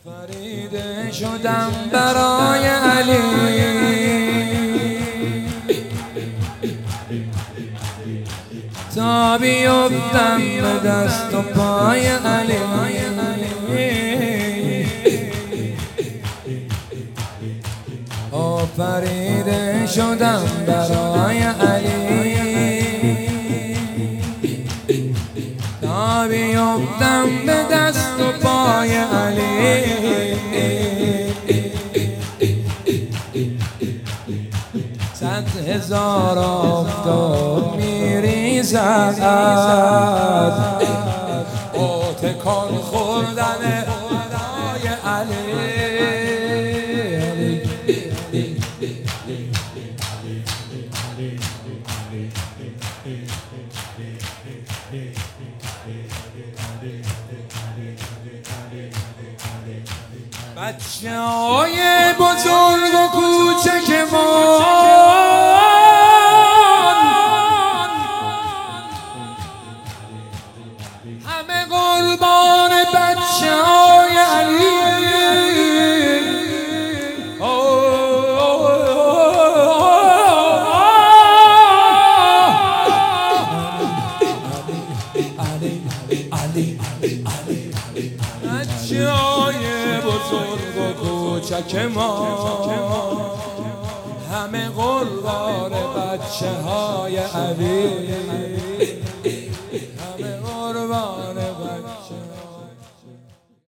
فریده شدم برای علی، تا بیفتم به دست و پای علی. آفریده شدم برای علی، تا بیفتم به دست و پای علی. صد هزار آفتاب میریزد با تکان خوردن برای علی. بچه های بزرگ و کوچک ما همه قربان بچه های علی. بچه های بزرگ و کوچک ما همه قربان بچه های علی.